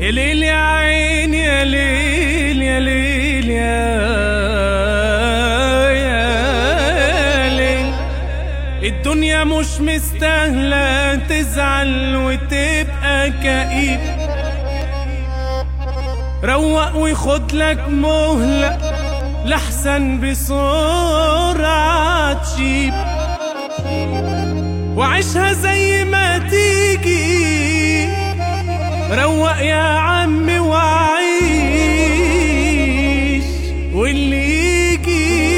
يا ليل يا عين يا ليل يا ليل يا ليل. الدنيا مش مستاهلة تزعل وتبقى كئيب، روق وخد لك مهلة لحسن بسرعة تشيب، وعيشها زي ما تيجي، روق يا عمي وعيش، واللي يجي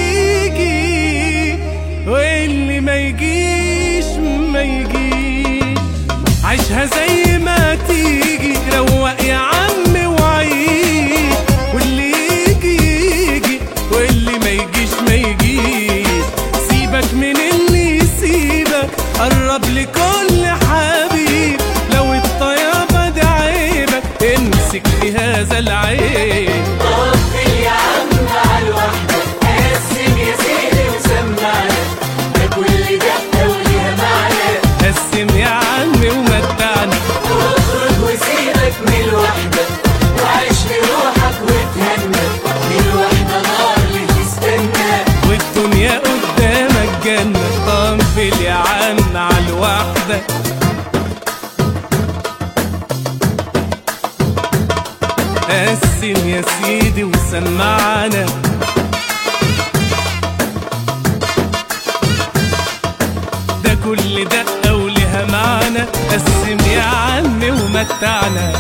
يجي واللي ما يجيش ما يجيش. عيشها زي ما تيجي، روق يا عمي وعيش، واللي يجي يجي واللي ما يجيش ما يجيش. سيبك من اللي يسيبك، قرب لكل حبيب، لو الطيابة دي عيبك امسك في هذا العيب. طفل يا عم عالوحدة، قسم يا سيدي وسمعنا، ده كل دقة وليها معنى. قسم يا عمي ومتعنا، واخرج وسيبك من الوحدة، وعيش لروحك وتهنى، الوحدة نار اللي تستنى، والدنيا قدامك جنة. طنفل يا عم عالوحدة، قسم يا سيدي وسمعنا، ده كل دقة ولها معنى. قسم يا عمي ومتعنا.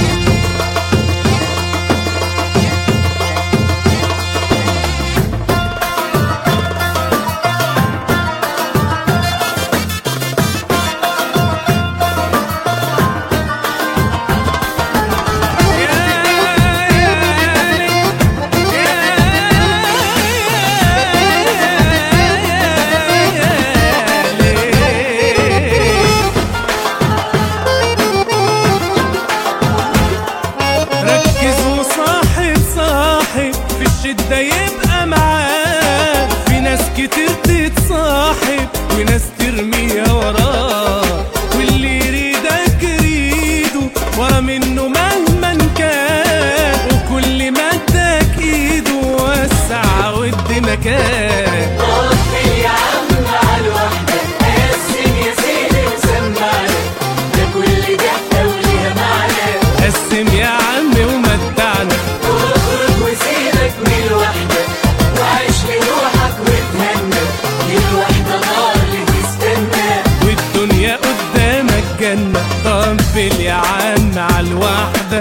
الشدة يبقى معاه، في ناس كتير تتصاحب وناس ترميها وراه، واللي يريدك يريده ورا منه مهما كان، وكل ما اداك ايده وسع ود مكان. طفل يا عم عالوحدة، قسم يا سيدي وسمعنا، ده كل دقة وليها معنى. قسم يا عمي ومتعنا، واخرج وسيبك من الوحدة، وعيش لروحك وتهنى، الوحدة نار اللي تستنى، والدنيا قدامك جنة. طنفل يا عم عالوحدة،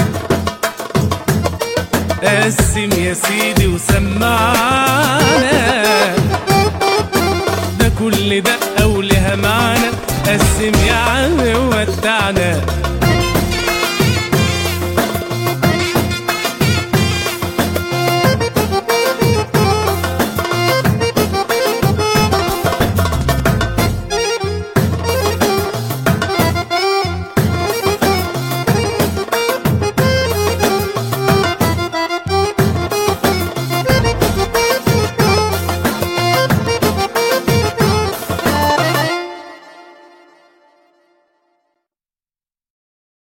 قسم يا سيدي وسمعنا، ده كل دقة ولها معنى. قسم يا عم ومتعنا.